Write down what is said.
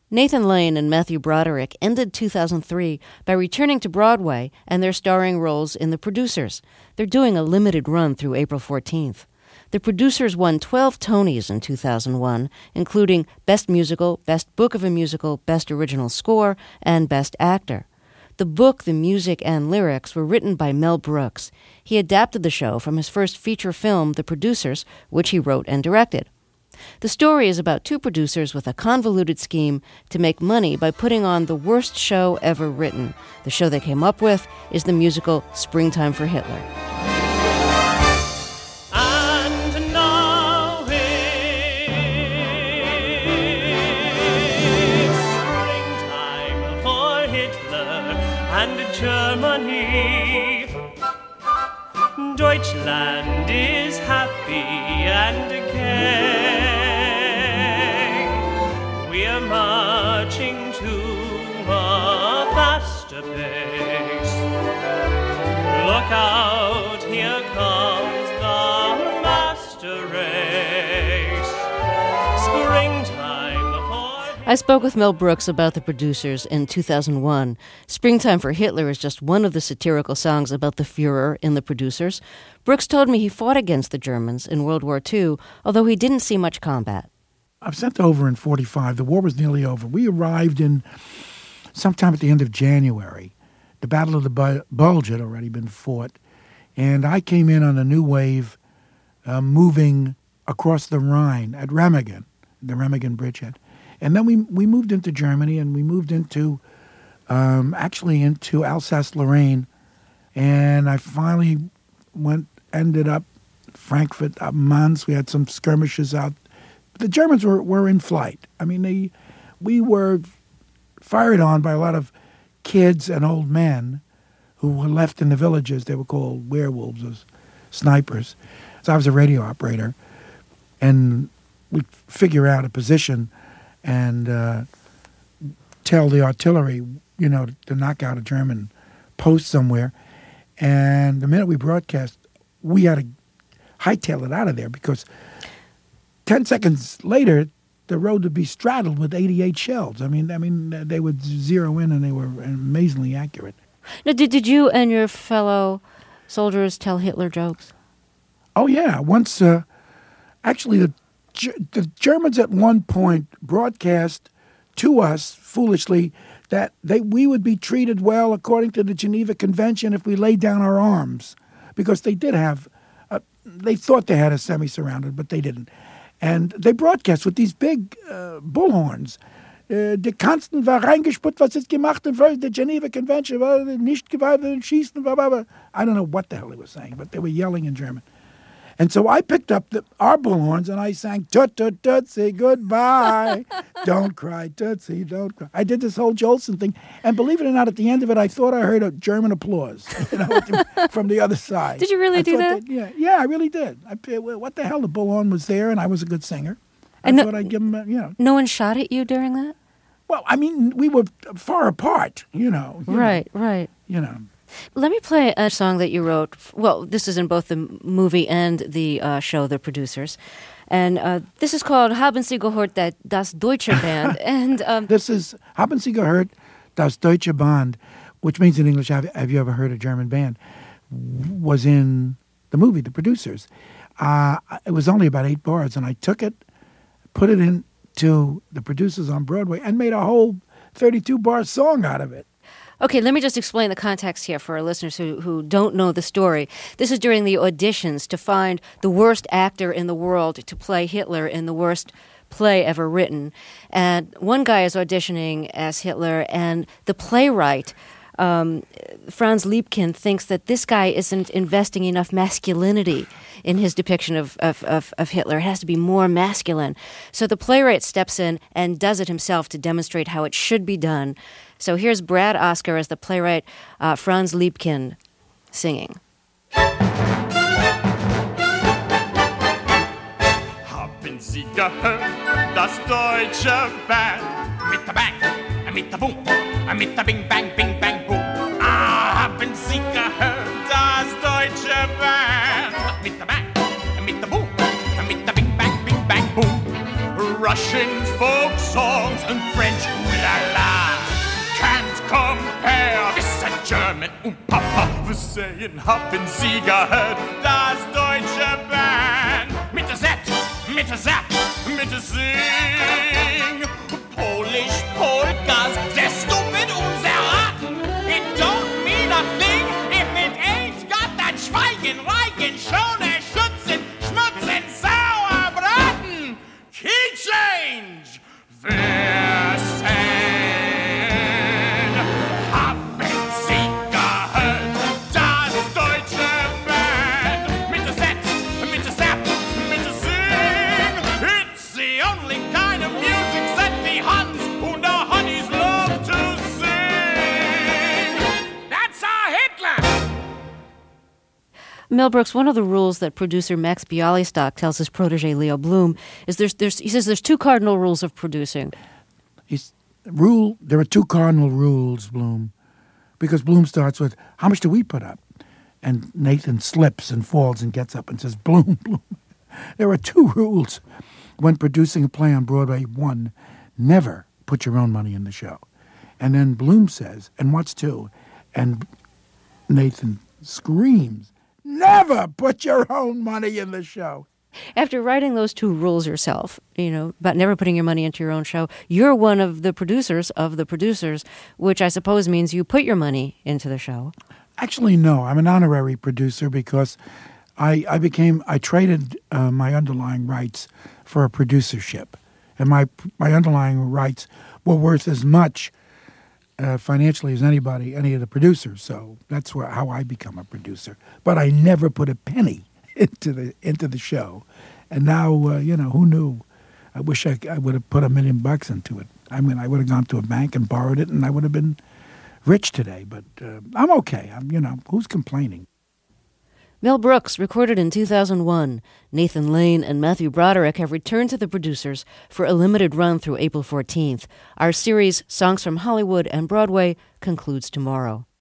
Nathan Lane and Matthew Broderick ended 2003 by returning to Broadway and their starring roles in The Producers. They're doing a limited run through April 14th. The Producers won 12 Tonys in 2001, including Best Musical, Best Book of a Musical, Best Original Score, and Best Actor. The book, the music, and lyrics were written by Mel Brooks. He adapted the show from his first feature film, The Producers, which he wrote and directed. The story is about two producers with a convoluted scheme to make money by putting on the worst show ever written. The show they came up with is the musical Springtime for Hitler. And now it's springtime for Hitler and Germany. Deutschland is happy and gay. We're marching to a faster pace. Look out, here comes the master race. Springtime for... I spoke with Mel Brooks about The Producers in 2001. Springtime for Hitler is just one of the satirical songs about the Fuhrer in The Producers. Brooks told me he fought against the Germans in World War II, although he didn't see much combat. I was sent over in 1945. The war was nearly over. We arrived in sometime at the end of January. The Battle of the Bulge had already been fought, and I came in on a new wave moving across the Rhine at Remagen, the Remagen bridgehead. And then we moved into Germany, and we moved into into Alsace-Lorraine, and I finally ended up Frankfurt, up Mainz. We had some skirmishes out. The Germans were in flight. I mean, we were fired on by a lot of kids and old men who were left in the villages. They were called werewolves, or snipers. So I was a radio operator, and we'd figure out a position and tell the artillery, to knock out a German post somewhere. And the minute we broadcast, we had to hightail it out of there because 10 seconds later, the road would be straddled with 88 shells. I mean, they would zero in, and they were amazingly accurate. Now, did you and your fellow soldiers tell Hitler jokes? Oh, yeah. Once, actually, the Germans at one point broadcast to us, foolishly, that we would be treated well according to the Geneva Convention if we laid down our arms. Because they did have, they thought they had us semi-surrounded, but they didn't. And they broadcast with these big bullhorns. Die Kanzler war reingesput, was ist gemacht, the Geneva Convention, war nicht gewalt, schießen, blah, blah, blah. I don't know what the hell they were saying, but they were yelling in German. And so I picked up our bullhorns and I sang, "Tut, tut, Tootsie, goodbye. Don't cry, Tootsie, don't cry." I did this whole Jolson thing. And believe it or not, at the end of it, I thought I heard a German applause from the other side. Did you really do that? Yeah, I really did. What the hell? The bullhorn was there and I was a good singer. I thought I'd give them, No one shot at you during that? Well, I mean, we were far apart, Right. Let me play a song that you wrote. Well, this is in both the movie and the show, The Producers. And this is called Haben Sie gehört, das Deutsche Band. And this is Haben Sie gehört, das Deutsche Band, which means in English, have you ever heard a German band, was in the movie, The Producers. It was only about 8 bars, and I took it, put it into The Producers on Broadway, and made a whole 32-bar song out of it. Okay, let me just explain the context here for our listeners who don't know the story. This is during the auditions to find the worst actor in the world to play Hitler in the worst play ever written. And one guy is auditioning as Hitler, and the playwright, Franz Liebkin, thinks that this guy isn't investing enough masculinity in his depiction of Hitler. It has to be more masculine. So the playwright steps in and does it himself to demonstrate how it should be done. So here's Brad Oscar as the playwright Franz Liebkin singing. Haben Sie gehört, das deutsche Band? Mit der Bang, mit der Boom, mit der Bing, Bang, Bing, Bang, Boom. Haben Sie gehört, das deutsche Band? Mit der Bang, mit der Boom, mit der Bing, Bang, Bing, Bang, Boom. Russian folk songs and French Aufsehen haben Sie gehört, das deutsche Band. Mit der Set, mit der Zap, mit der Sing. Polish polkas, sehr stupid und sehr raten. It don't mean a thing if it ain't got that Schweigen, Reigen, Schone, Schützen, Schmutzen, Sauerbraten. Key change, wer sehen, haben Sie gehört, das deutsche Band. Mit der Set, mit der Zap, mit der Sing. It's the only kind of music that the Huns und the Honeys love to sing. That's our Hitler. Mel Brooks, one of the rules that producer Max Bialystock tells his protege Leo Bloom is he says there's two cardinal rules of producing. There are two cardinal rules, Bloom, because Bloom starts with, how much do we put up? And Nathan slips and falls and gets up and says, Bloom, Bloom. There are two rules when producing a play on Broadway. One, never put your own money in the show. And then Bloom says, and what's two? And Nathan screams, never put your own money in the show. After writing those two rules yourself, about never putting your money into your own show, you're one of the producers, which I suppose means you put your money into the show. Actually, no. I'm an honorary producer because I traded my underlying rights for a producership. And my underlying rights were worth as much financially as any of the producers. So that's how I become a producer. But I never put a penny into the show. And now, who knew? I wish I would have put $1 million into it. I mean, I would have gone to a bank and borrowed it, and I would have been rich today. But I'm okay. Who's complaining? Mel Brooks, recorded in 2001. Nathan Lane and Matthew Broderick have returned to the producers for a limited run through April 14th. Our series, Songs from Hollywood and Broadway, concludes tomorrow.